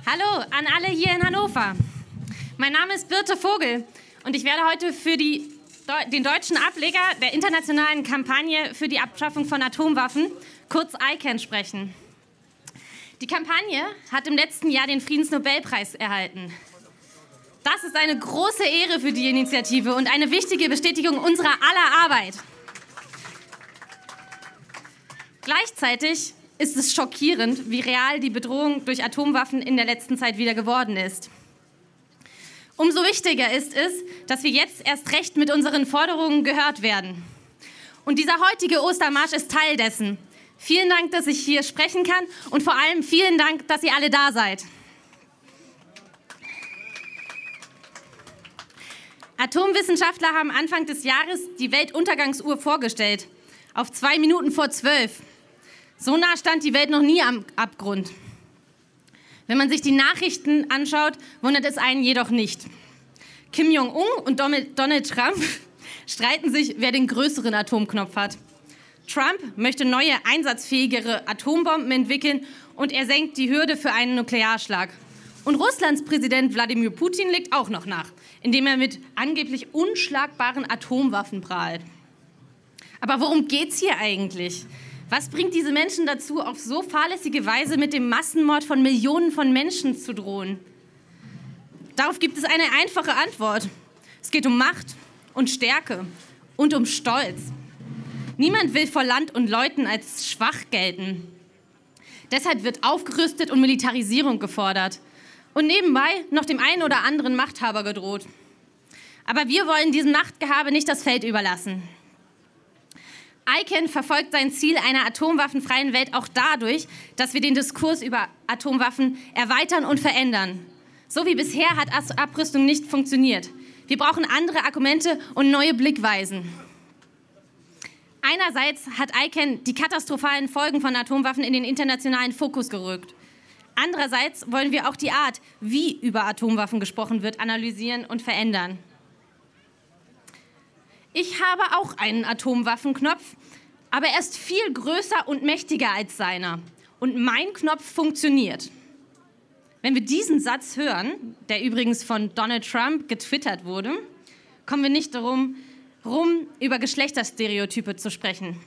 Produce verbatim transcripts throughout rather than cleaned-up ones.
Hallo an alle hier in Hannover. Mein Name ist Birte Vogel und ich werde heute für die, den deutschen Ableger der internationalen Kampagne für die Abschaffung von Atomwaffen, kurz I C A N, sprechen. Die Kampagne hat im letzten Jahr den Friedensnobelpreis erhalten. Das ist eine große Ehre für die Initiative und eine wichtige Bestätigung unserer aller Arbeit. Gleichzeitig ist es schockierend, wie real die Bedrohung durch Atomwaffen in der letzten Zeit wieder geworden ist. Umso wichtiger ist es, dass wir jetzt erst recht mit unseren Forderungen gehört werden. Und dieser heutige Ostermarsch ist Teil dessen. Vielen Dank, dass ich hier sprechen kann und vor allem vielen Dank, dass ihr alle da seid. Atomwissenschaftler haben Anfang des Jahres die Weltuntergangsuhr vorgestellt, auf zwei Minuten vor zwölf. So nah stand die Welt noch nie am Abgrund. Wenn man sich die Nachrichten anschaut, wundert es einen jedoch nicht. Kim Jong-un und Donald Trump streiten sich, wer den größeren Atomknopf hat. Trump möchte neue, einsatzfähigere Atombomben entwickeln und er senkt die Hürde für einen Nuklearschlag. Und Russlands Präsident Wladimir Putin legt auch noch nach, indem er mit angeblich unschlagbaren Atomwaffen prahlt. Aber worum geht's hier eigentlich? Was bringt diese Menschen dazu, auf so fahrlässige Weise mit dem Massenmord von Millionen von Menschen zu drohen? Darauf gibt es eine einfache Antwort. Es geht um Macht und Stärke und um Stolz. Niemand will vor Land und Leuten als schwach gelten. Deshalb wird aufgerüstet und Militarisierung gefordert. Und nebenbei noch dem einen oder anderen Machthaber gedroht. Aber wir wollen diesem Machtgehabe nicht das Feld überlassen. I C A N verfolgt sein Ziel einer atomwaffenfreien Welt auch dadurch, dass wir den Diskurs über Atomwaffen erweitern und verändern. So wie bisher hat Abrüstung nicht funktioniert. Wir brauchen andere Argumente und neue Blickweisen. Einerseits hat I C A N die katastrophalen Folgen von Atomwaffen in den internationalen Fokus gerückt. Andererseits wollen wir auch die Art, wie über Atomwaffen gesprochen wird, analysieren und verändern. Ich habe auch einen Atomwaffenknopf, aber er ist viel größer und mächtiger als seiner. Und mein Knopf funktioniert. Wenn wir diesen Satz hören, der übrigens von Donald Trump getwittert wurde, kommen wir nicht darum herum, über Geschlechterstereotype zu sprechen.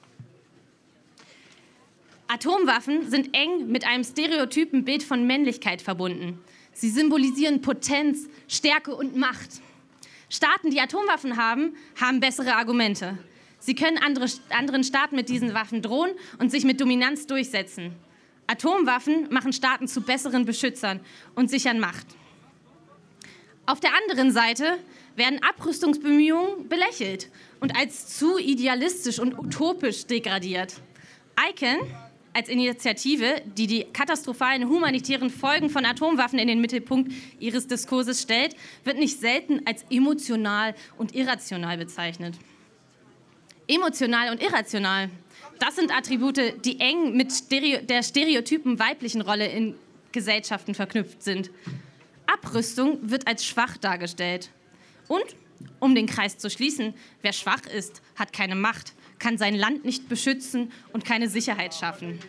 Atomwaffen sind eng mit einem stereotypen Bild von Männlichkeit verbunden. Sie symbolisieren Potenz, Stärke und Macht. Staaten, die Atomwaffen haben, haben bessere Argumente. Sie können andere, anderen Staaten mit diesen Waffen drohen und sich mit Dominanz durchsetzen. Atomwaffen machen Staaten zu besseren Beschützern und sichern Macht. Auf der anderen Seite werden Abrüstungsbemühungen belächelt und als zu idealistisch und utopisch degradiert. I C A N als Initiative, die die katastrophalen humanitären Folgen von Atomwaffen in den Mittelpunkt ihres Diskurses stellt, wird nicht selten als emotional und irrational bezeichnet. Emotional und irrational, das sind Attribute, die eng mit Stereo- der stereotypen weiblichen Rolle in Gesellschaften verknüpft sind. Abrüstung wird als schwach dargestellt. Und, um den Kreis zu schließen, wer schwach ist, hat keine Macht, kann sein Land nicht beschützen und keine Sicherheit schaffen.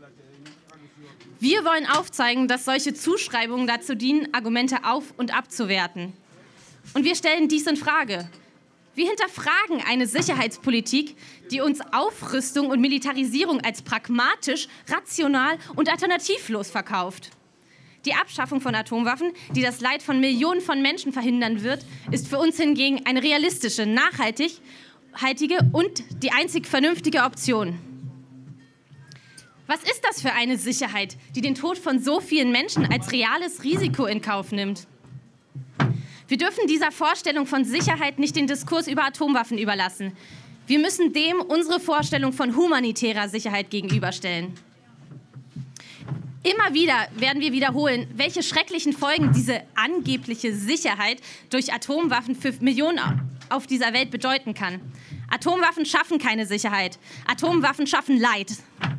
Wir wollen aufzeigen, dass solche Zuschreibungen dazu dienen, Argumente auf- und abzuwerten. Und wir stellen dies in Frage. Wir hinterfragen eine Sicherheitspolitik, die uns Aufrüstung und Militarisierung als pragmatisch, rational und alternativlos verkauft. Die Abschaffung von Atomwaffen, die das Leid von Millionen von Menschen verhindern wird, ist für uns hingegen eine realistische, nachhaltige und die einzig vernünftige Option. Was ist das für eine Sicherheit, die den Tod von so vielen Menschen als reales Risiko in Kauf nimmt? Wir dürfen dieser Vorstellung von Sicherheit nicht den Diskurs über Atomwaffen überlassen. Wir müssen dem unsere Vorstellung von humanitärer Sicherheit gegenüberstellen. Immer wieder werden wir wiederholen, welche schrecklichen Folgen diese angebliche Sicherheit durch Atomwaffen für Millionen auf dieser Welt bedeuten kann. Atomwaffen schaffen keine Sicherheit. Atomwaffen schaffen Leid.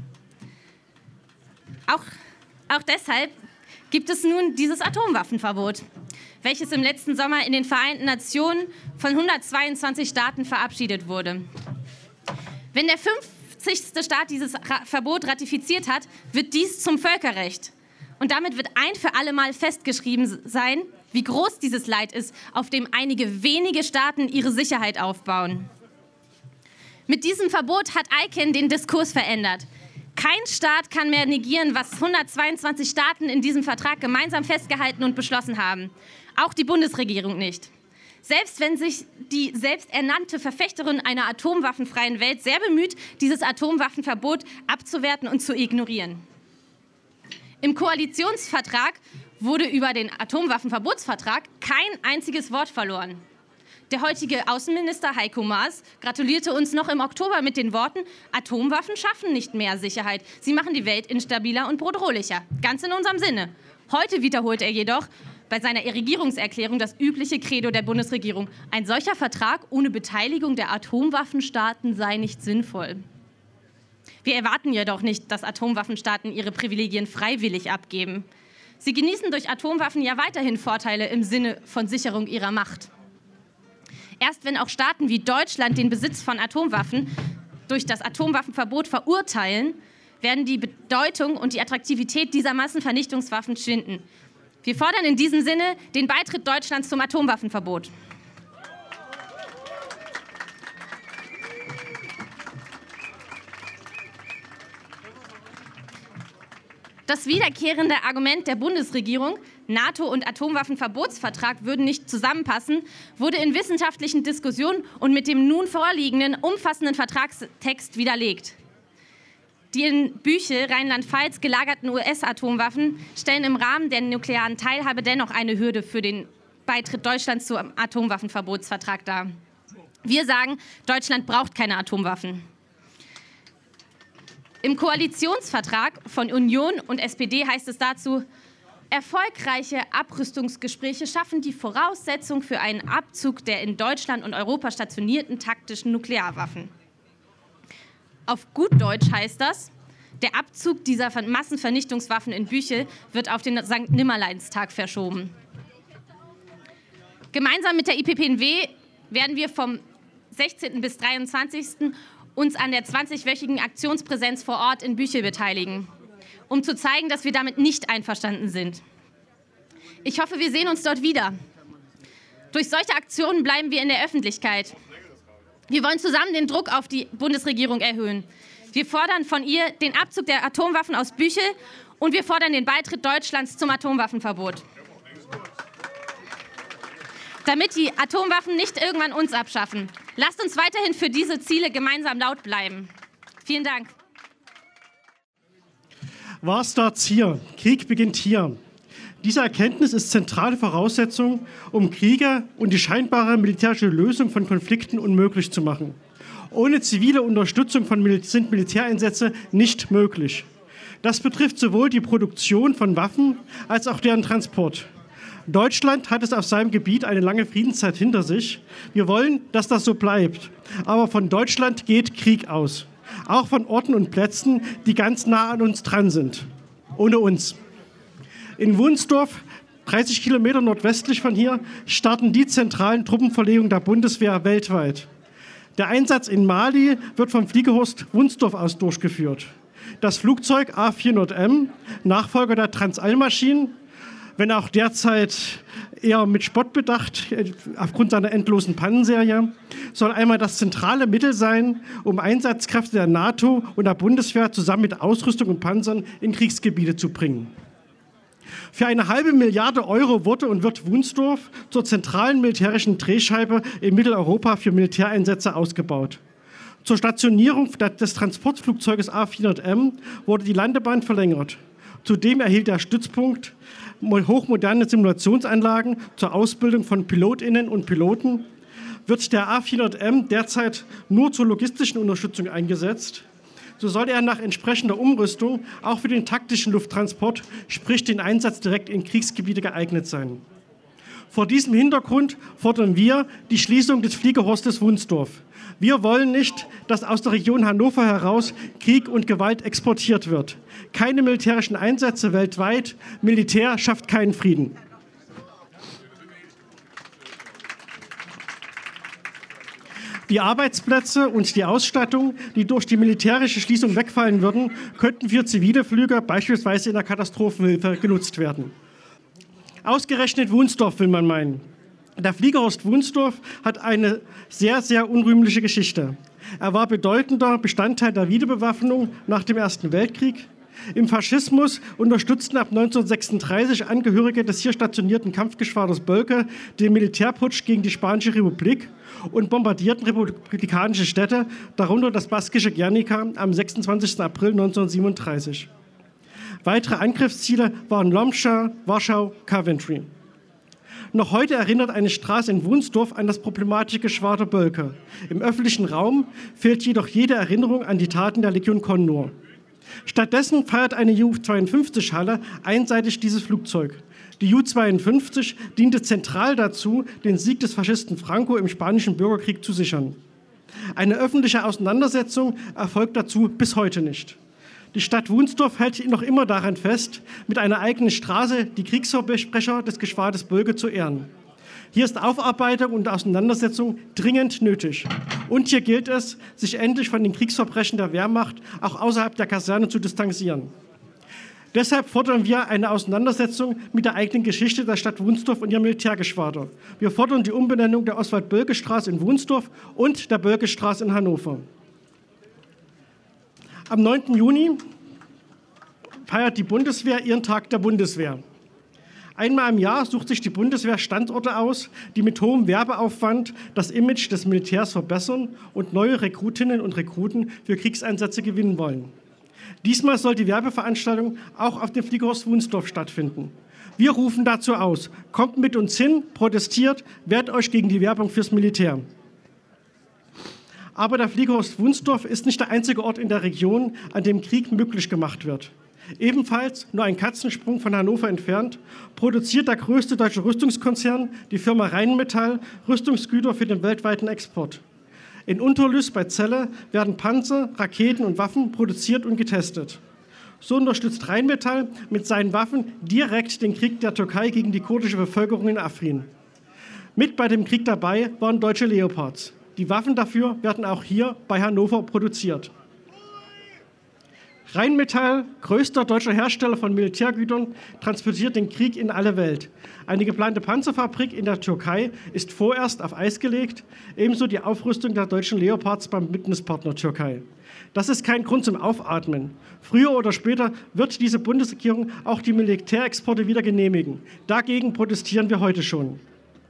Auch, auch deshalb gibt es nun dieses Atomwaffenverbot, welches im letzten Sommer in den Vereinten Nationen von hundertzweiundzwanzig Staaten verabschiedet wurde. Wenn der fünfzigste Staat dieses Ra- Verbot ratifiziert hat, wird dies zum Völkerrecht. Und damit wird ein für alle Mal festgeschrieben sein, wie groß dieses Leid ist, auf dem einige wenige Staaten ihre Sicherheit aufbauen. Mit diesem Verbot hat I C A N den Diskurs verändert. Kein Staat kann mehr negieren, was hundertzweiundzwanzig Staaten in diesem Vertrag gemeinsam festgehalten und beschlossen haben. Auch die Bundesregierung nicht. Selbst wenn sich die selbsternannte Verfechterin einer atomwaffenfreien Welt sehr bemüht, dieses Atomwaffenverbot abzuwerten und zu ignorieren. Im Koalitionsvertrag wurde über den Atomwaffenverbotsvertrag kein einziges Wort verloren. Der heutige Außenminister Heiko Maas gratulierte uns noch im Oktober mit den Worten: Atomwaffen schaffen nicht mehr Sicherheit. Sie machen die Welt instabiler und bedrohlicher. Ganz in unserem Sinne. Heute wiederholt er jedoch bei seiner Regierungserklärung das übliche Credo der Bundesregierung: Ein solcher Vertrag ohne Beteiligung der Atomwaffenstaaten sei nicht sinnvoll. Wir erwarten jedoch nicht, dass Atomwaffenstaaten ihre Privilegien freiwillig abgeben. Sie genießen durch Atomwaffen ja weiterhin Vorteile im Sinne von Sicherung ihrer Macht. Erst wenn auch Staaten wie Deutschland den Besitz von Atomwaffen durch das Atomwaffenverbot verurteilen, werden die Bedeutung und die Attraktivität dieser Massenvernichtungswaffen schwinden. Wir fordern in diesem Sinne den Beitritt Deutschlands zum Atomwaffenverbot. Das wiederkehrende Argument der Bundesregierung, NATO und Atomwaffenverbotsvertrag würden nicht zusammenpassen, wurde in wissenschaftlichen Diskussionen und mit dem nun vorliegenden umfassenden Vertragstext widerlegt. Die in Büchel, Rheinland-Pfalz gelagerten U S-Atomwaffen stellen im Rahmen der nuklearen Teilhabe dennoch eine Hürde für den Beitritt Deutschlands zum Atomwaffenverbotsvertrag dar. Wir sagen, Deutschland braucht keine Atomwaffen. Im Koalitionsvertrag von Union und S P D heißt es dazu: Erfolgreiche Abrüstungsgespräche schaffen die Voraussetzung für einen Abzug der in Deutschland und Europa stationierten taktischen Nuklearwaffen. Auf gut Deutsch heißt das, der Abzug dieser Massenvernichtungswaffen in Büchel wird auf den Sankt Nimmerleinstag verschoben. Gemeinsam mit der I P P N W werden wir vom sechzehnten bis dreiundzwanzigsten uns an der zwanzigwöchigen Aktionspräsenz vor Ort in Büchel beteiligen, um zu zeigen, dass wir damit nicht einverstanden sind. Ich hoffe, wir sehen uns dort wieder. Durch solche Aktionen bleiben wir in der Öffentlichkeit. Wir wollen zusammen den Druck auf die Bundesregierung erhöhen. Wir fordern von ihr den Abzug der Atomwaffen aus Büchel und wir fordern den Beitritt Deutschlands zum Atomwaffenverbot. Damit die Atomwaffen nicht irgendwann uns abschaffen. Lasst uns weiterhin für diese Ziele gemeinsam laut bleiben. Vielen Dank. War starts hier. Krieg beginnt hier. Diese Erkenntnis ist zentrale Voraussetzung, um Kriege und die scheinbare militärische Lösung von Konflikten unmöglich zu machen. Ohne zivile Unterstützung von Mil- sind Militäreinsätze nicht möglich. Das betrifft sowohl die Produktion von Waffen als auch deren Transport. Deutschland hat es auf seinem Gebiet eine lange Friedenszeit hinter sich. Wir wollen, dass das so bleibt. Aber von Deutschland geht Krieg aus. Auch von Orten und Plätzen, die ganz nah an uns dran sind. Ohne uns. In Wunsdorf, dreißig Kilometer nordwestlich von hier, starten die zentralen Truppenverlegungen der Bundeswehr weltweit. Der Einsatz in Mali wird vom Fliegerhorst Wunsdorf aus durchgeführt. Das Flugzeug A vierhundert M, Nachfolger der Transalmaschinen, wenn auch derzeit eher mit Spott bedacht, aufgrund seiner endlosen Pannenserie, soll einmal das zentrale Mittel sein, um Einsatzkräfte der NATO und der Bundeswehr zusammen mit Ausrüstung und Panzern in Kriegsgebiete zu bringen. Für eine halbe Milliarde Euro wurde und wird Wunsdorf zur zentralen militärischen Drehscheibe in Mitteleuropa für Militäreinsätze ausgebaut. Zur Stationierung des Transportflugzeuges A vierhundert M wurde die Landebahn verlängert. Zudem erhielt der Stützpunkt hochmoderne Simulationsanlagen zur Ausbildung von PilotInnen und Piloten. Wird der A vierhundert M derzeit nur zur logistischen Unterstützung eingesetzt, so soll er nach entsprechender Umrüstung auch für den taktischen Lufttransport, sprich den Einsatz direkt in Kriegsgebiete, geeignet sein. Vor diesem Hintergrund fordern wir die Schließung des Fliegerhorstes Wunsdorf. Wir wollen nicht, dass aus der Region Hannover heraus Krieg und Gewalt exportiert wird. Keine militärischen Einsätze weltweit. Militär schafft keinen Frieden. Die Arbeitsplätze und die Ausstattung, die durch die militärische Schließung wegfallen würden, könnten für zivile Flüge beispielsweise in der Katastrophenhilfe genutzt werden. Ausgerechnet Wunsdorf will man meinen. Der Fliegerhorst Wunsdorf hat eine sehr, sehr unrühmliche Geschichte. Er war bedeutender Bestandteil der Wiederbewaffnung nach dem Ersten Weltkrieg. Im Faschismus unterstützten ab neunzehnhundertsechsunddreißig Angehörige des hier stationierten Kampfgeschwaders Boelcke den Militärputsch gegen die Spanische Republik und bombardierten republikanische Städte, darunter das baskische Guernica am sechsundzwanzigsten April neunzehnhundertsiebenunddreißig. Weitere Angriffsziele waren Lomscha, Warschau, Coventry. Noch heute erinnert eine Straße in Wunsdorf an das problematische Geschwader Boelcke. Im öffentlichen Raum fehlt jedoch jede Erinnerung an die Taten der Legion Condor. Stattdessen feiert eine Ju zweiundfünfzig-Halle einseitig dieses Flugzeug. Die Ju zweiundfünfzig diente zentral dazu, den Sieg des Faschisten Franco im Spanischen Bürgerkrieg zu sichern. Eine öffentliche Auseinandersetzung erfolgt dazu bis heute nicht. Die Stadt Wunsdorf hält noch immer daran fest, mit einer eigenen Straße die Kriegsverbrecher des Geschwaders Boelcke zu ehren. Hier ist Aufarbeitung und Auseinandersetzung dringend nötig. Und hier gilt es, sich endlich von den Kriegsverbrechen der Wehrmacht auch außerhalb der Kaserne zu distanzieren. Deshalb fordern wir eine Auseinandersetzung mit der eigenen Geschichte der Stadt Wunsdorf und ihrem Militärgeschwader. Wir fordern die Umbenennung der Oswald-Boelcke-Straße in Wunsdorf und der Boelcke-Straße in Hannover. Am neunten Juni feiert die Bundeswehr ihren Tag der Bundeswehr. Einmal im Jahr sucht sich die Bundeswehr Standorte aus, die mit hohem Werbeaufwand das Image des Militärs verbessern und neue Rekrutinnen und Rekruten für Kriegseinsätze gewinnen wollen. Diesmal soll die Werbeveranstaltung auch auf dem Fliegerhorst Wunsdorf stattfinden. Wir rufen dazu aus: Kommt mit uns hin, protestiert, wehrt euch gegen die Werbung fürs Militär. Aber der Fliegerhorst Wunsdorf ist nicht der einzige Ort in der Region, an dem Krieg möglich gemacht wird. Ebenfalls nur ein Katzensprung von Hannover entfernt produziert der größte deutsche Rüstungskonzern, die Firma Rheinmetall, Rüstungsgüter für den weltweiten Export. In Unterlüß bei Celle werden Panzer, Raketen und Waffen produziert und getestet. So unterstützt Rheinmetall mit seinen Waffen direkt den Krieg der Türkei gegen die kurdische Bevölkerung in Afrin. Mit bei dem Krieg dabei waren deutsche Leopards. Die Waffen dafür werden auch hier bei Hannover produziert. Rheinmetall, größter deutscher Hersteller von Militärgütern, transportiert den Krieg in alle Welt. Eine geplante Panzerfabrik in der Türkei ist vorerst auf Eis gelegt, ebenso die Aufrüstung der deutschen Leopards beim Bündnispartner Türkei. Das ist kein Grund zum Aufatmen. Früher oder später wird diese Bundesregierung auch die Militärexporte wieder genehmigen. Dagegen protestieren wir heute schon.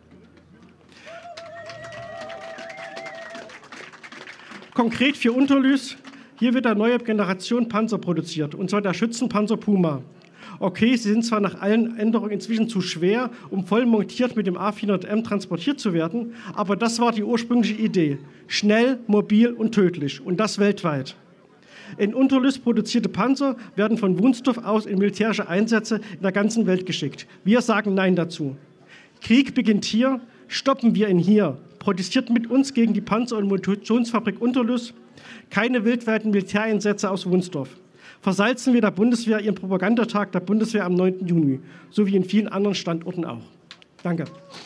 Konkret für Unterlüß: Hier wird eine neue Generation Panzer produziert, und zwar der Schützenpanzer Puma. Okay, sie sind zwar nach allen Änderungen inzwischen zu schwer, um voll montiert mit dem A vierhundert M transportiert zu werden, aber das war die ursprüngliche Idee. Schnell, mobil und tödlich, und das weltweit. In Unterlüß produzierte Panzer werden von Wunsdorf aus in militärische Einsätze in der ganzen Welt geschickt. Wir sagen Nein dazu. Krieg beginnt hier, stoppen wir ihn hier. Protestiert mit uns gegen die Panzer- und Munitionsfabrik Unterlüß. Keine weltweiten Militäreinsätze aus Wunsdorf. Versalzen wir der Bundeswehr ihren Propagandatag der Bundeswehr am neunten Juni, so wie in vielen anderen Standorten auch. Danke.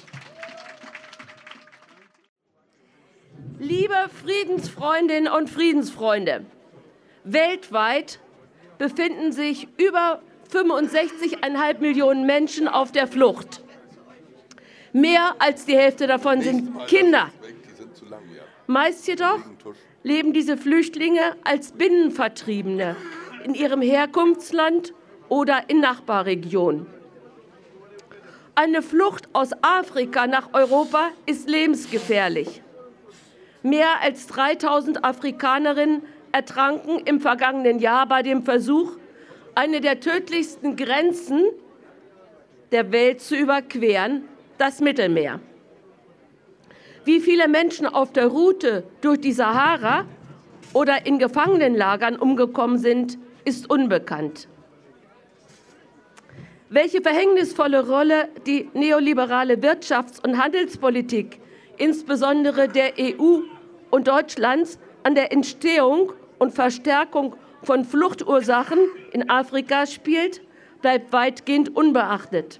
Liebe Friedensfreundinnen und Friedensfreunde, weltweit befinden sich über fünfundsechzig Komma fünf Millionen Menschen auf der Flucht. Mehr als die Hälfte davon sind Kinder. Meist jedoch leben diese Flüchtlinge als Binnenvertriebene in ihrem Herkunftsland oder in Nachbarregionen. Eine Flucht aus Afrika nach Europa ist lebensgefährlich. Mehr als dreitausend Afrikanerinnen ertranken im vergangenen Jahr bei dem Versuch, eine der tödlichsten Grenzen der Welt zu überqueren, das Mittelmeer. Wie viele Menschen auf der Route durch die Sahara oder in Gefangenenlagern umgekommen sind, ist unbekannt. Welche verhängnisvolle Rolle die neoliberale Wirtschafts- und Handelspolitik, insbesondere der E U und Deutschlands, an der Entstehung und Verstärkung von Fluchtursachen in Afrika spielt, bleibt weitgehend unbeachtet.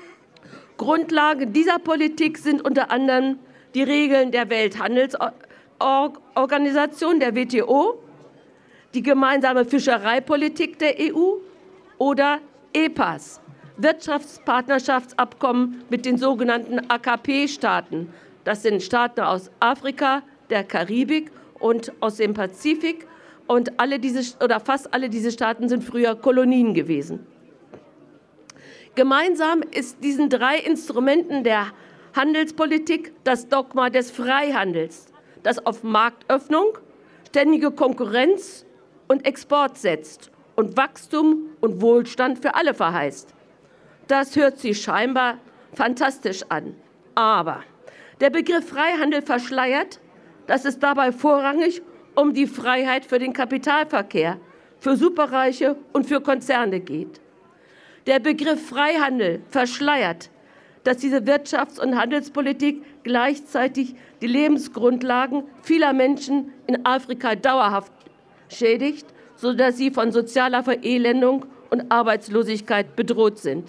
Grundlage dieser Politik sind unter anderem die Regeln der Welthandels, Organisation der W T O, die gemeinsame Fischereipolitik der E U oder E P A S, Wirtschaftspartnerschaftsabkommen mit den sogenannten A K P-Staaten. Das sind Staaten aus Afrika, der Karibik und aus dem Pazifik. Und alle diese, oder fast alle diese Staaten sind früher Kolonien gewesen. Gemeinsam ist diesen drei Instrumenten der Handelspolitik das Dogma des Freihandels, das auf Marktöffnung, ständige Konkurrenz und Export setzt und Wachstum und Wohlstand für alle verheißt. Das hört sich scheinbar fantastisch an. Aber der Begriff Freihandel verschleiert, dass es dabei vorrangig um die Freiheit für den Kapitalverkehr, für Superreiche und für Konzerne geht. Der Begriff Freihandel verschleiert, dass diese Wirtschafts- und Handelspolitik gleichzeitig die Lebensgrundlagen vieler Menschen in Afrika dauerhaft schädigt, sodass sie von sozialer Verelendung und Arbeitslosigkeit bedroht sind.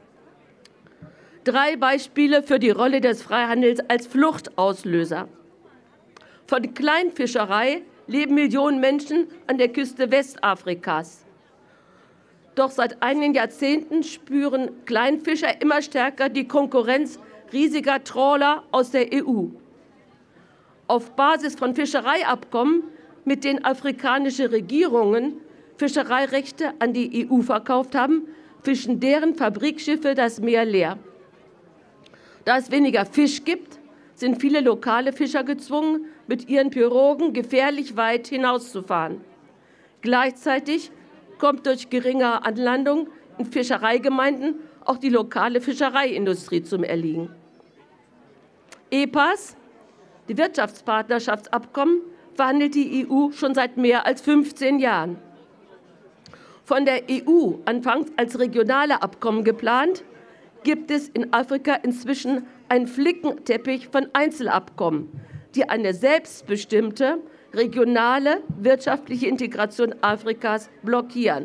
Drei Beispiele für die Rolle des Freihandels als Fluchtauslöser. Von Kleinfischerei leben Millionen Menschen an der Küste Westafrikas. Doch seit einigen Jahrzehnten spüren Kleinfischer immer stärker die Konkurrenz riesiger Trawler aus der E U. Auf Basis von Fischereiabkommen, mit denen afrikanische Regierungen Fischereirechte an die E U verkauft haben, fischen deren Fabrikschiffe das Meer leer. Da es weniger Fisch gibt, sind viele lokale Fischer gezwungen, mit ihren Pirogen gefährlich weit hinauszufahren. Gleichzeitig kommt durch geringe Anlandung in Fischereigemeinden auch die lokale Fischereiindustrie zum Erliegen. E P A S, die Wirtschaftspartnerschaftsabkommen, verhandelt die E U schon seit mehr als fünfzehn Jahren. Von der E U anfangs als regionale Abkommen geplant, gibt es in Afrika inzwischen einen Flickenteppich von Einzelabkommen, die eine selbstbestimmte regionale wirtschaftliche Integration Afrikas blockieren.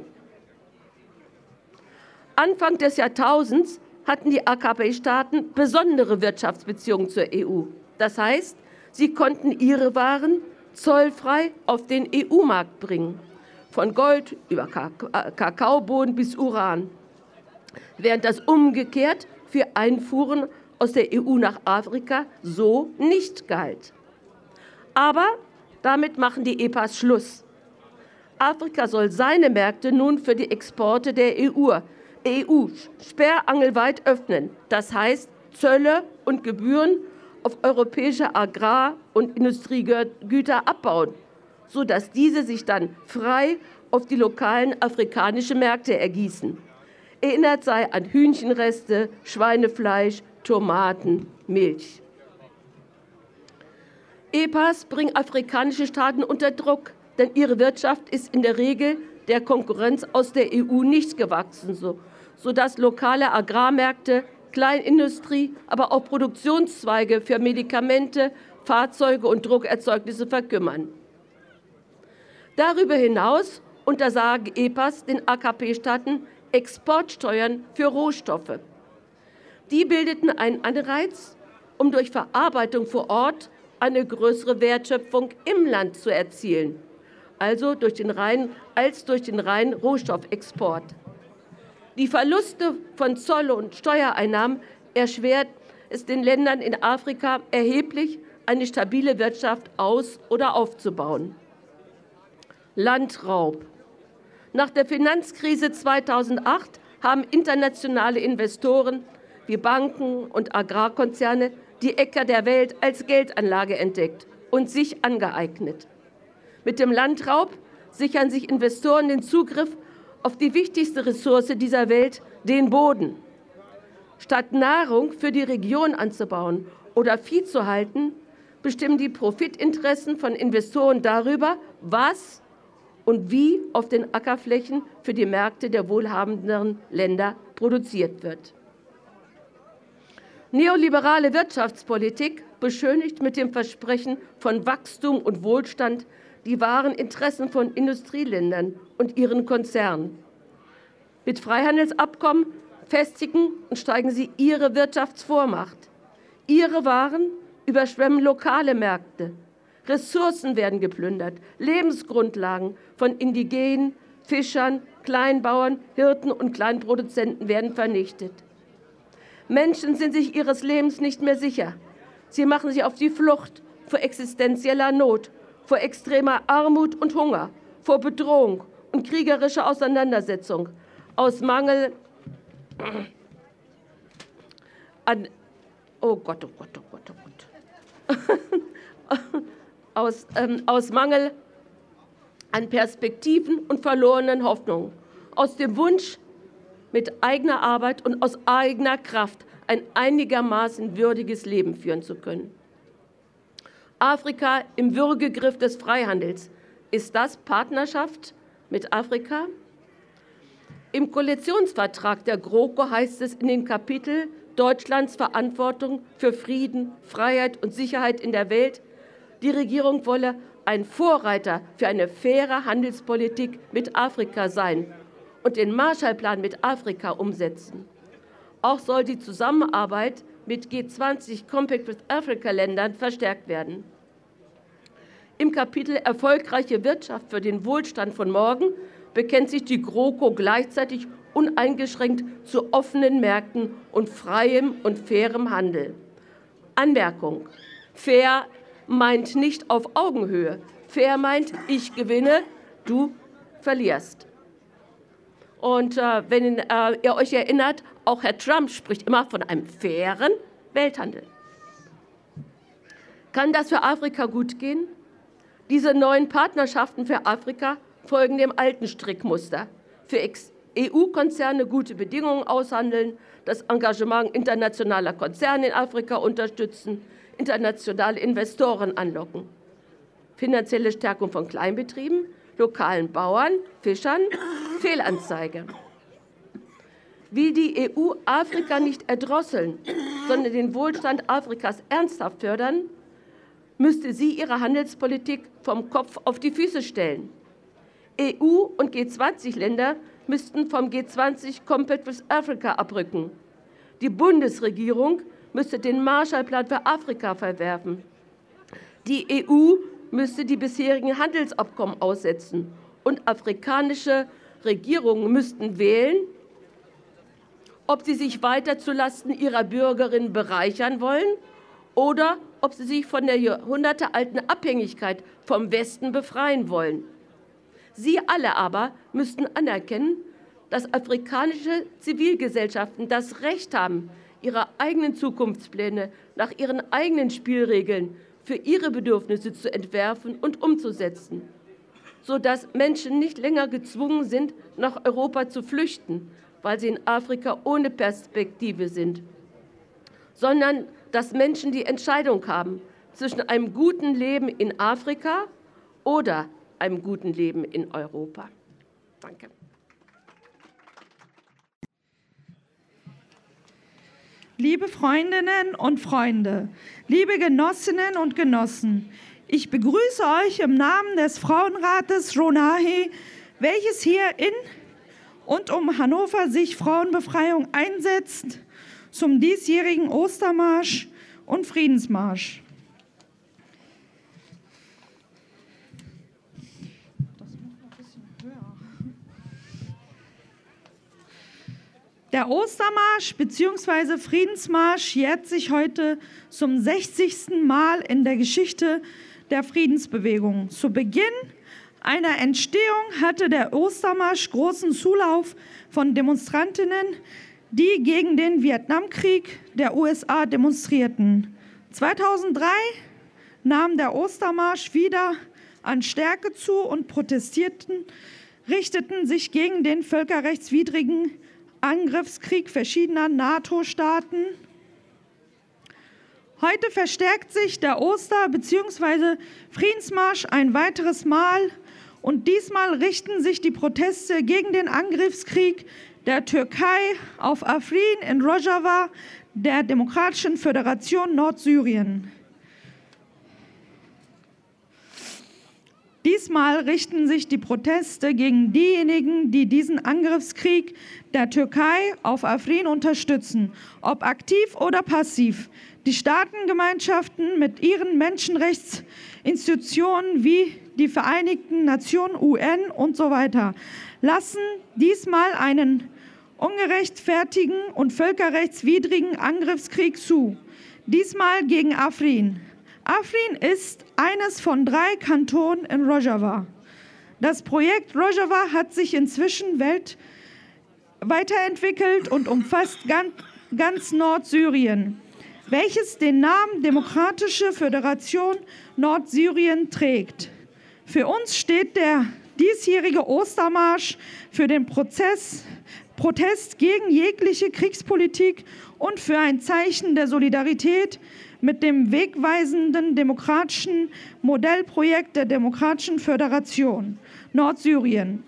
Anfang des Jahrtausends hatten die A K P-Staaten besondere Wirtschaftsbeziehungen zur E U. Das heißt, sie konnten ihre Waren zollfrei auf den E U-Markt bringen, von Gold über Kakaobohnen bis Uran, während das umgekehrt für Einfuhren aus der E U nach Afrika so nicht galt. Aber damit machen die E P A S Schluss. Afrika soll seine Märkte nun für die Exporte der E U, E U sperrangelweit öffnen. Das heißt, Zölle und Gebühren auf europäische Agrar- und Industriegüter abbauen, sodass diese sich dann frei auf die lokalen afrikanischen Märkte ergießen. Erinnert sei an Hühnchenreste, Schweinefleisch, Tomaten, Milch. E P A S bringen afrikanische Staaten unter Druck, denn ihre Wirtschaft ist in der Regel der Konkurrenz aus der E U nicht gewachsen, so, sodass lokale Agrarmärkte, Kleinindustrie, aber auch Produktionszweige für Medikamente, Fahrzeuge und Druckerzeugnisse verkümmern. Darüber hinaus untersagen E P A S den A K P-Staaten Exportsteuern für Rohstoffe. Die bildeten einen Anreiz, um durch Verarbeitung vor Ort eine größere Wertschöpfung im Land zu erzielen, also durch den reinen, als durch den reinen Rohstoffexport. Die Verluste von Zoll- und Steuereinnahmen erschwert es den Ländern in Afrika erheblich, eine stabile Wirtschaft aus- oder aufzubauen. Landraub. Nach der Finanzkrise zweitausendacht haben internationale Investoren wie Banken und Agrarkonzerne die Äcker der Welt als Geldanlage entdeckt und sich angeeignet. Mit dem Landraub sichern sich Investoren den Zugriff auf die wichtigste Ressource dieser Welt, den Boden. Statt Nahrung für die Region anzubauen oder Vieh zu halten, bestimmen die Profitinteressen von Investoren darüber, was und wie auf den Ackerflächen für die Märkte der wohlhabenderen Länder produziert wird. Neoliberale Wirtschaftspolitik beschönigt mit dem Versprechen von Wachstum und Wohlstand die wahren Interessen von Industrieländern und ihren Konzernen. Mit Freihandelsabkommen festigen und steigen sie ihre Wirtschaftsvormacht. Ihre Waren überschwemmen lokale Märkte. Ressourcen werden geplündert, Lebensgrundlagen von Indigenen, Fischern, Kleinbauern, Hirten und Kleinproduzenten werden vernichtet. Menschen sind sich ihres Lebens nicht mehr sicher. Sie machen sich auf die Flucht vor existenzieller Not, vor extremer Armut und Hunger, vor Bedrohung und kriegerischer Auseinandersetzung, aus Mangel an, oh Gott, oh Gott, oh Gott, oh Gott, aus, ähm, aus Mangel an Perspektiven und verlorenen Hoffnungen, aus dem Wunsch, mit eigener Arbeit und aus eigener Kraft ein einigermaßen würdiges Leben führen zu können. Afrika im Würgegriff des Freihandels. Ist das Partnerschaft mit Afrika? Im Koalitionsvertrag der GroKo heißt es in dem Kapitel Deutschlands Verantwortung für Frieden, Freiheit und Sicherheit in der Welt, die Regierung wolle ein Vorreiter für eine faire Handelspolitik mit Afrika sein und den Marshallplan mit Afrika umsetzen. Auch soll die Zusammenarbeit mit G zwanzig Compact with Africa-Ländern verstärkt werden. Im Kapitel Erfolgreiche Wirtschaft für den Wohlstand von morgen bekennt sich die GroKo gleichzeitig uneingeschränkt zu offenen Märkten und freiem und fairem Handel. Anmerkung: Fair meint nicht auf Augenhöhe. Fair meint, ich gewinne, du verlierst. Und äh, wenn äh, ihr euch erinnert, auch Herr Trump spricht immer von einem fairen Welthandel. Kann das für Afrika gut gehen? Diese neuen Partnerschaften für Afrika folgen dem alten Strickmuster. Für E U-Konzerne gute Bedingungen aushandeln, das Engagement internationaler Konzerne in Afrika unterstützen, internationale Investoren anlocken. Finanzielle Stärkung von Kleinbetrieben, lokalen Bauern, Fischern, Fehlanzeige. Will die E U Afrika nicht erdrosseln, sondern den Wohlstand Afrikas ernsthaft fördern, müsste sie ihre Handelspolitik vom Kopf auf die Füße stellen. E U und G zwanzig-Länder müssten vom G zwanzig Compact with Africa abrücken. Die Bundesregierung müsste den Marshallplan für Afrika verwerfen. Die E U müsste die bisherigen Handelsabkommen aussetzen und afrikanische Regierungen müssten wählen, ob sie sich weiter zulasten ihrer Bürgerinnen bereichern wollen oder ob sie sich von der jahrhundertealten Abhängigkeit vom Westen befreien wollen. Sie alle aber müssten anerkennen, dass afrikanische Zivilgesellschaften das Recht haben, ihre eigenen Zukunftspläne nach ihren eigenen Spielregeln für ihre Bedürfnisse zu entwerfen und umzusetzen, sodass Menschen nicht länger gezwungen sind, nach Europa zu flüchten, weil sie in Afrika ohne Perspektive sind, sondern dass Menschen die Entscheidung haben zwischen einem guten Leben in Afrika oder einem guten Leben in Europa. Danke. Liebe Freundinnen und Freunde, liebe Genossinnen und Genossen, ich begrüße euch im Namen des Frauenrates Ronahe, welches hier in und um Hannover sich Frauenbefreiung einsetzt, zum diesjährigen Ostermarsch und Friedensmarsch. Der Ostermarsch bzw. Friedensmarsch jährt sich heute zum sechzigsten Mal in der Geschichte der Friedensbewegung. Zu Beginn einer Entstehung hatte der Ostermarsch großen Zulauf von Demonstrantinnen, die gegen den Vietnamkrieg der U S A demonstrierten. zweitausenddrei nahm der Ostermarsch wieder an Stärke zu und Protestierten richteten sich gegen den völkerrechtswidrigen Angriffskrieg verschiedener NATO-Staaten. Heute verstärkt sich der Oster- bzw. Friedensmarsch ein weiteres Mal und diesmal richten sich die Proteste gegen den Angriffskrieg der Türkei auf Afrin in Rojava, der Demokratischen Föderation Nordsyrien. Diesmal richten sich die Proteste gegen diejenigen, die diesen Angriffskrieg der Türkei auf Afrin unterstützen, ob aktiv oder passiv. Die Staatengemeinschaften mit ihren Menschenrechtsinstitutionen wie die Vereinigten Nationen, U N und so weiter lassen diesmal einen ungerechtfertigten und völkerrechtswidrigen Angriffskrieg zu. Diesmal gegen Afrin. Afrin ist eines von drei Kantonen in Rojava. Das Projekt Rojava hat sich inzwischen welt weiterentwickelt und umfasst ganz, ganz Nordsyrien, welches den Namen Demokratische Föderation Nordsyrien trägt. Für uns steht der diesjährige Ostermarsch für den Prozess, Protest gegen jegliche Kriegspolitik und für ein Zeichen der Solidarität mit dem wegweisenden demokratischen Modellprojekt der Demokratischen Föderation Nordsyrien.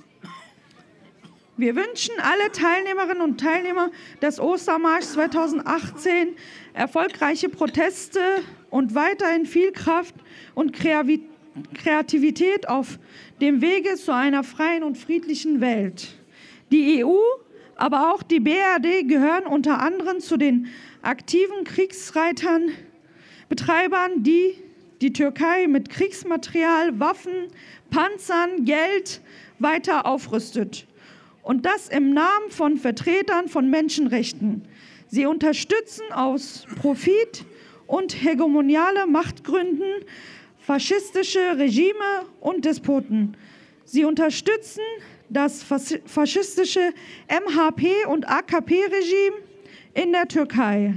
Wir wünschen alle Teilnehmerinnen und Teilnehmer des Ostermarschs zweitausendachtzehn erfolgreiche Proteste und weiterhin viel Kraft und Kreativität auf dem Wege zu einer freien und friedlichen Welt. Die E U, aber auch die B R D gehören unter anderem zu den aktiven Kriegsreitern, Betreibern, die die Türkei mit Kriegsmaterial, Waffen, Panzern, Geld weiter aufrüstet. Und das im Namen von Vertretern von Menschenrechten. Sie unterstützen aus Profit und hegemoniale Machtgründen faschistische Regime und Despoten. Sie unterstützen das faschistische M H P- und A K P-Regime in der Türkei.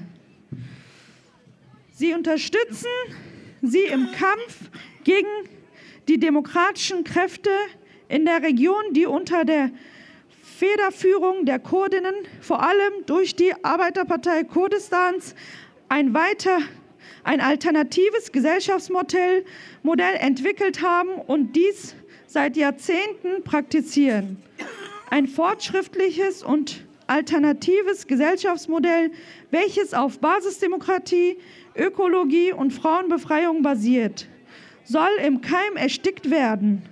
Sie unterstützen sie im Kampf gegen die demokratischen Kräfte in der Region, die unter der Federführung der Kurdinnen, vor allem durch die Arbeiterpartei Kurdistans, ein weiter ein alternatives Gesellschaftsmodell Modell entwickelt haben und dies seit Jahrzehnten praktizieren. Ein fortschrittliches und alternatives Gesellschaftsmodell, welches auf Basisdemokratie, Ökologie und Frauenbefreiung basiert, soll im Keim erstickt werden.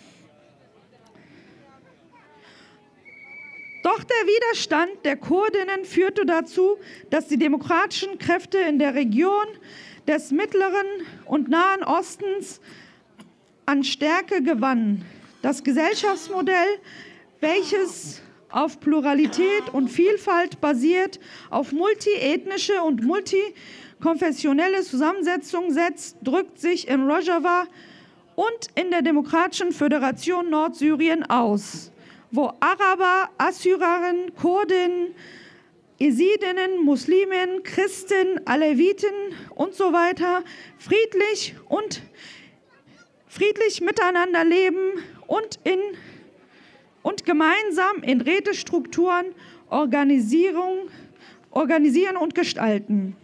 Doch der Widerstand der Kurdinnen führte dazu, dass die demokratischen Kräfte in der Region des Mittleren und Nahen Ostens an Stärke gewannen. Das Gesellschaftsmodell, welches auf Pluralität und Vielfalt basiert, auf multiethnische und multikonfessionelle Zusammensetzung setzt, drückt sich in Rojava und in der Demokratischen Föderation Nordsyrien aus, wo Araber, Assyrerinnen, Kurdinnen, Jesidinnen, Muslimen, Christen, Aleviten und so weiter friedlich und friedlich miteinander leben und, in, und gemeinsam in Rätestrukturen Organisierung, organisieren und gestalten.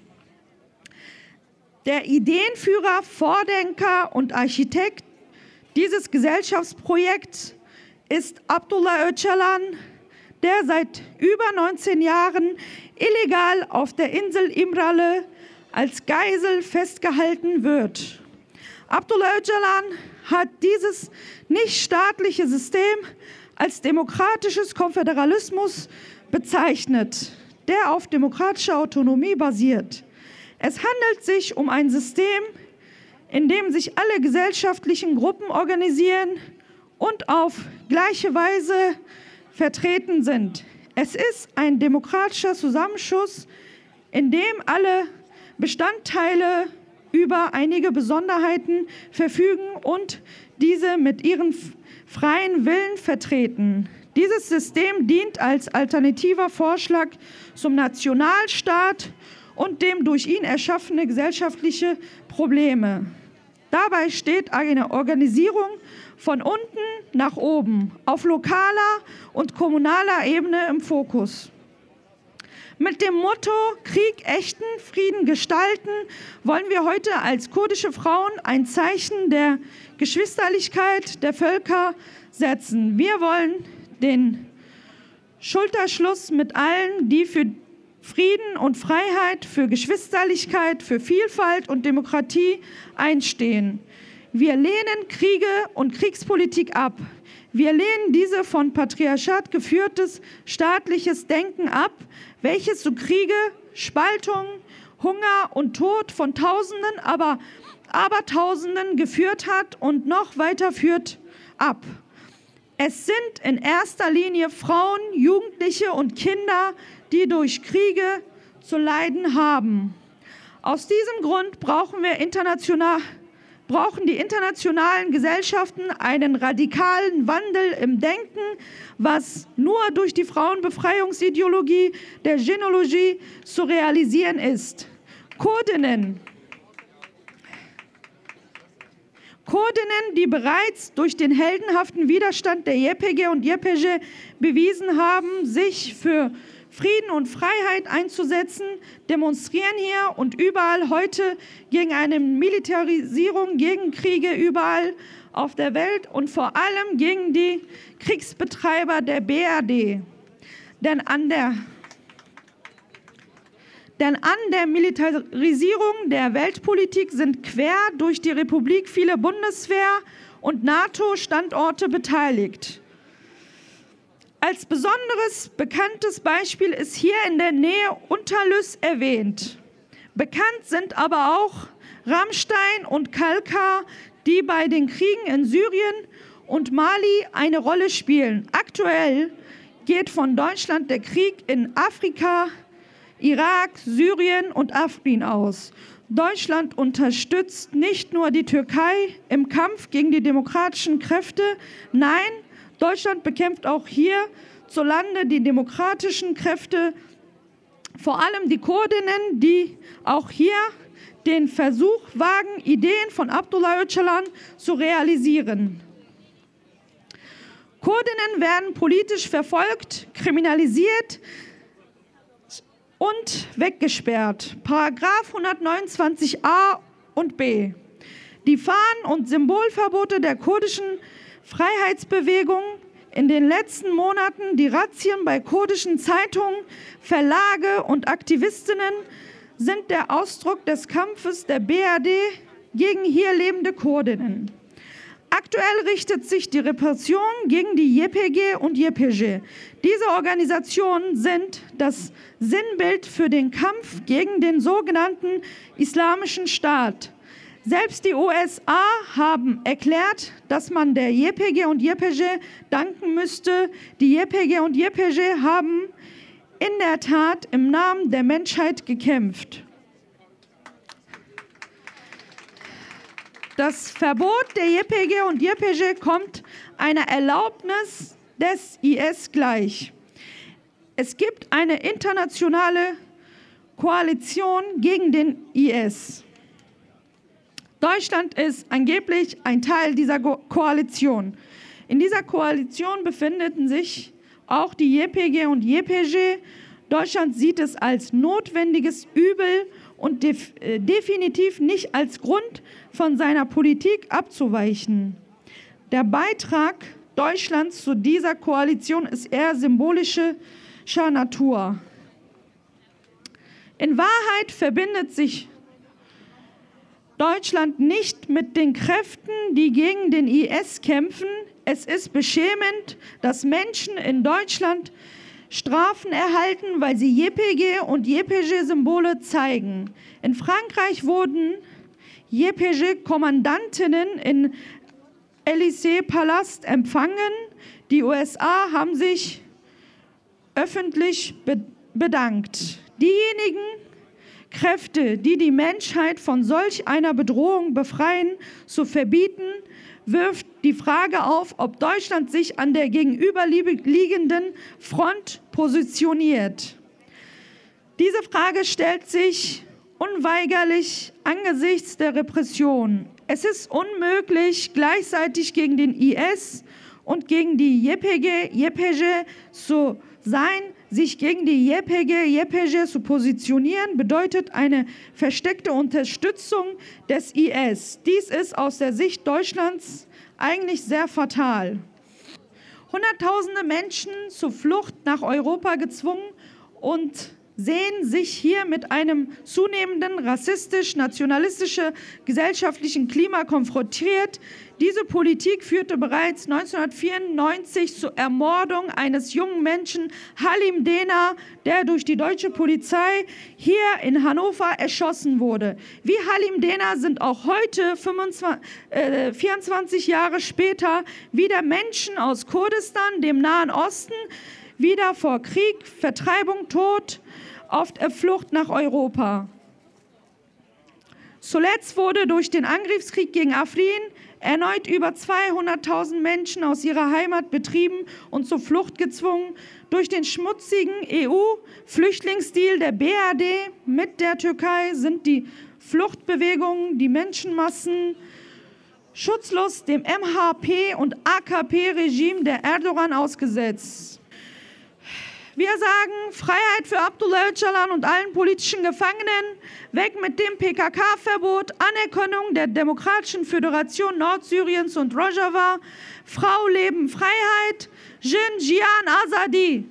Der Ideenführer, Vordenker und Architekt dieses Gesellschaftsprojekts ist Abdullah Öcalan, der seit über neunzehn Jahren illegal auf der Insel Imralı als Geisel festgehalten wird. Abdullah Öcalan hat dieses nichtstaatliche System als demokratisches Konföderalismus bezeichnet, der auf demokratischer Autonomie basiert. Es handelt sich um ein System, in dem sich alle gesellschaftlichen Gruppen organisieren und auf gleiche Weise vertreten sind. Es ist ein demokratischer Zusammenschluss, in dem alle Bestandteile über einige Besonderheiten verfügen und diese mit ihrem freien Willen vertreten. Dieses System dient als alternativer Vorschlag zum Nationalstaat und dem durch ihn erschaffene gesellschaftliche Probleme. Dabei steht eine Organisierung von unten nach oben, auf lokaler und kommunaler Ebene im Fokus. Mit dem Motto Krieg echten Frieden gestalten wollen wir heute als kurdische Frauen ein Zeichen der Geschwisterlichkeit der Völker setzen. Wir wollen den Schulterschluss mit allen, die für Frieden und Freiheit, für Geschwisterlichkeit, für Vielfalt und Demokratie einstehen. Wir lehnen Kriege und Kriegspolitik ab. Wir lehnen diese von Patriarchat geführtes staatliches Denken ab, welches zu Kriege, Spaltung, Hunger und Tod von Tausenden, aber Abertausenden geführt hat und noch weiter führt, ab. Es sind in erster Linie Frauen, Jugendliche und Kinder, die durch Kriege zu leiden haben. Aus diesem Grund brauchen wir international, brauchen die internationalen Gesellschaften einen radikalen Wandel im Denken, was nur durch die Frauenbefreiungsideologie der Gynäkologie zu realisieren ist. Kurdinnen, Kurdinnen, die bereits durch den heldenhaften Widerstand der Y P G und Y P G bewiesen haben, sich für Frieden und Freiheit einzusetzen, demonstrieren hier und überall heute gegen eine Militarisierung, gegen Kriege überall auf der Welt und vor allem gegen die Kriegsbetreiber der B R D. Denn an der, denn an der Militarisierung der Weltpolitik sind quer durch die Republik viele Bundeswehr- und NATO-Standorte beteiligt. Als besonderes bekanntes Beispiel ist hier in der Nähe Unterlüss erwähnt. Bekannt sind aber auch Rammstein und Kalkar, die bei den Kriegen in Syrien und Mali eine Rolle spielen. Aktuell geht von Deutschland der Krieg in Afrika, Irak, Syrien und Afrin aus. Deutschland unterstützt nicht nur die Türkei im Kampf gegen die demokratischen Kräfte, nein, Deutschland bekämpft auch hierzulande die demokratischen Kräfte, vor allem die Kurdinnen, die auch hier den Versuch wagen, Ideen von Abdullah Öcalan zu realisieren. Kurdinnen werden politisch verfolgt, kriminalisiert und weggesperrt. Paragraph hundertneunundzwanzig a und b. Die Fahnen- und Symbolverbote der kurdischen Freiheitsbewegung in den letzten Monaten, die Razzien bei kurdischen Zeitungen, Verlage und Aktivistinnen sind der Ausdruck des Kampfes der B R D gegen hier lebende Kurdinnen. Aktuell richtet sich die Repression gegen die Y P G und Y P G. Diese Organisationen sind das Sinnbild für den Kampf gegen den sogenannten Islamischen Staat. Selbst die U S A haben erklärt, dass man der Y P G und Y P G danken müsste. Die Y P G und Y P G haben in der Tat im Namen der Menschheit gekämpft. Das Verbot der Y P G und Y P G kommt einer Erlaubnis des I S gleich. Es gibt eine internationale Koalition gegen den I S. Deutschland ist angeblich ein Teil dieser Koalition. In dieser Koalition befinden sich auch die Y P G und Y P G. Deutschland sieht es als notwendiges Übel und def äh, definitiv nicht als Grund, von seiner Politik abzuweichen. Der Beitrag Deutschlands zu dieser Koalition ist eher symbolischer Natur. In Wahrheit verbindet sich Deutschland nicht mit den Kräften, die gegen den I S kämpfen. Es ist beschämend, dass Menschen in Deutschland Strafen erhalten, weil sie Y P G und Y P G-Symbole zeigen. In Frankreich wurden Y P G-Kommandantinnen in Élysée-Palast empfangen. Die U S A haben sich öffentlich bedankt. Diejenigen Kräfte, die die Menschheit von solch einer Bedrohung befreien, zu verbieten, wirft die Frage auf, ob Deutschland sich an der gegenüberliegenden Front positioniert. Diese Frage stellt sich unweigerlich angesichts der Repression. Es ist unmöglich, gleichzeitig gegen den I S und gegen die Y P G, Y P G zu sein. Sich gegen die Y P G, Y P G zu positionieren, bedeutet eine versteckte Unterstützung des I S. Dies ist aus der Sicht Deutschlands eigentlich sehr fatal. Hunderttausende Menschen zur Flucht nach Europa gezwungen und sehen sich hier mit einem zunehmenden rassistisch-nationalistischen gesellschaftlichen Klima konfrontiert. Diese Politik führte bereits neunzehnhundertvierundneunzig zur Ermordung eines jungen Menschen, Halim Dena, der durch die deutsche Polizei hier in Hannover erschossen wurde. Wie Halim Dena sind auch heute, fünfundzwanzig, äh, vierundzwanzig Jahre später, wieder Menschen aus Kurdistan, dem Nahen Osten, wieder vor Krieg, Vertreibung, Tod, oft auf Flucht nach Europa. Zuletzt wurde durch den Angriffskrieg gegen Afrin erneut über zweihunderttausend Menschen aus ihrer Heimat betrieben und zur Flucht gezwungen. Durch den schmutzigen E U-Flüchtlingsdeal der B R D mit der Türkei sind die Fluchtbewegungen, die Menschenmassen schutzlos dem M H P- und A K P-Regime der Erdogan ausgesetzt. Wir sagen Freiheit für Abdullah Öcalan und allen politischen Gefangenen, weg mit dem P K K-Verbot, Anerkennung der Demokratischen Föderation Nordsyriens und Rojava, Frau, Leben, Freiheit, Jin Jian Azadi.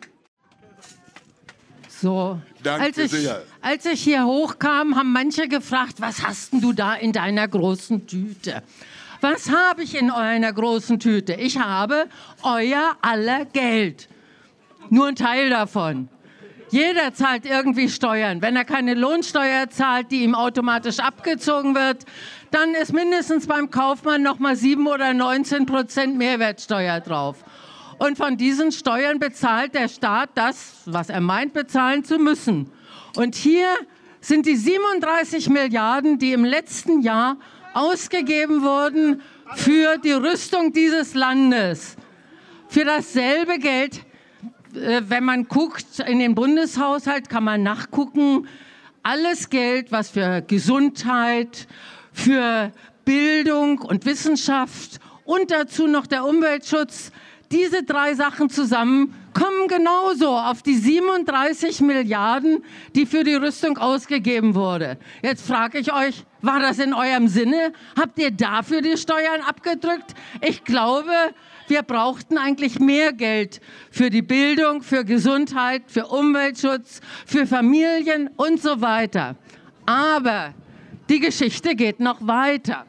So, Danke als ich, sehr. als ich hier hochkam, haben manche gefragt, was hast denn du da in deiner großen Tüte? Was habe ich in einer großen Tüte? Ich habe euer aller Geld. Nur ein Teil davon. Jeder zahlt irgendwie Steuern. Wenn er keine Lohnsteuer zahlt, die ihm automatisch abgezogen wird, dann ist mindestens beim Kaufmann noch mal sieben oder neunzehn Prozent Mehrwertsteuer drauf. Und von diesen Steuern bezahlt der Staat das, was er meint, bezahlen zu müssen. Und hier sind die siebenunddreißig Milliarden, die im letzten Jahr ausgegeben wurden für die Rüstung dieses Landes. Für dasselbe Geld, wenn man guckt in den Bundeshaushalt, kann man nachgucken, alles Geld, was für Gesundheit, für Bildung und Wissenschaft und dazu noch der Umweltschutz, diese drei Sachen zusammen kommen genauso auf die siebenunddreißig Milliarden, die für die Rüstung ausgegeben wurde. Jetzt frage ich euch, war das in eurem Sinne? Habt ihr dafür die Steuern abgedrückt? Ich glaube, wir brauchten eigentlich mehr Geld für die Bildung, für Gesundheit, für Umweltschutz, für Familien und so weiter. Aber die Geschichte geht noch weiter.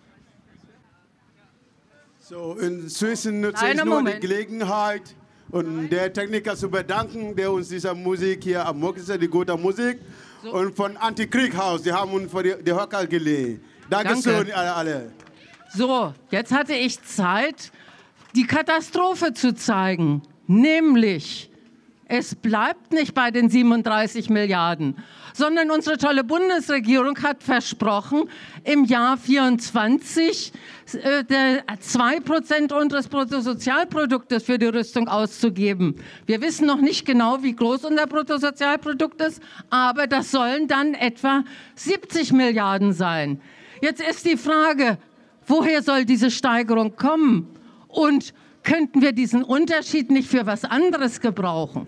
So, inzwischen nutze Einen ich nur Moment. die Gelegenheit, und der Techniker zu bedanken, der uns diese Musik hier ermöglicht, die gute Musik. So. Und von Antikrieghaus, die haben uns vor die, die Höcker gelegt. Dankeschön, Danke. alle, alle. So, jetzt hatte ich Zeit, die Katastrophe zu zeigen. Nämlich, es bleibt nicht bei den siebenunddreißig Milliarden, sondern unsere tolle Bundesregierung hat versprochen, im Jahr vierundzwanzig äh, zwei Prozent unseres Bruttosozialproduktes für die Rüstung auszugeben. Wir wissen noch nicht genau, wie groß unser Bruttosozialprodukt ist, aber das sollen dann etwa siebzig Milliarden sein. Jetzt ist die Frage, woher soll diese Steigerung kommen? Und könnten wir diesen Unterschied nicht für was anderes gebrauchen?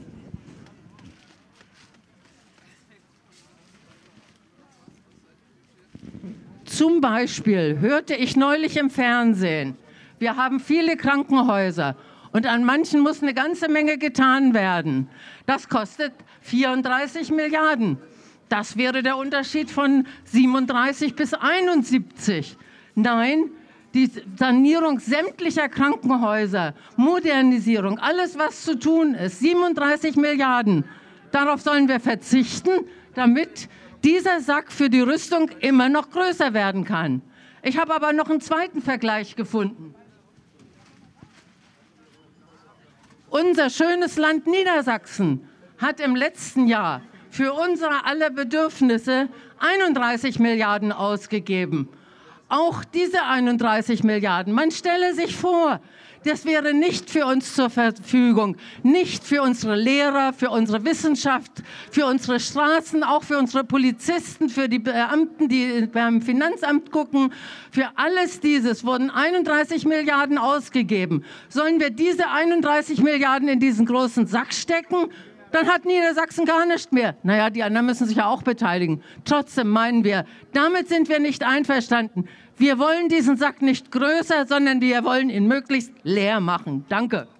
Zum Beispiel hörte ich neulich im Fernsehen, wir haben viele Krankenhäuser und an manchen muss eine ganze Menge getan werden. Das kostet vierunddreißig Milliarden. Das wäre der Unterschied von siebenunddreißig bis einundsiebzig. Nein, die Sanierung sämtlicher Krankenhäuser, Modernisierung, alles was zu tun ist, siebenunddreißig Milliarden. Darauf sollen wir verzichten, damit dieser Sack für die Rüstung immer noch größer werden kann. Ich habe aber noch einen zweiten Vergleich gefunden. Unser schönes Land Niedersachsen hat im letzten Jahr für unsere aller Bedürfnisse einunddreißig Milliarden ausgegeben. Auch diese einunddreißig Milliarden, man stelle sich vor, das wäre nicht für uns zur Verfügung, nicht für unsere Lehrer, für unsere Wissenschaft, für unsere Straßen, auch für unsere Polizisten, für die Beamten, die beim Finanzamt gucken. Für alles dieses wurden einunddreißig Milliarden ausgegeben. Sollen wir diese einunddreißig Milliarden in diesen großen Sack stecken? Dann hat Niedersachsen gar nicht mehr. Naja, die anderen müssen sich ja auch beteiligen. Trotzdem meinen wir, damit sind wir nicht einverstanden. Wir wollen diesen Sack nicht größer, sondern wir wollen ihn möglichst leer machen. Danke.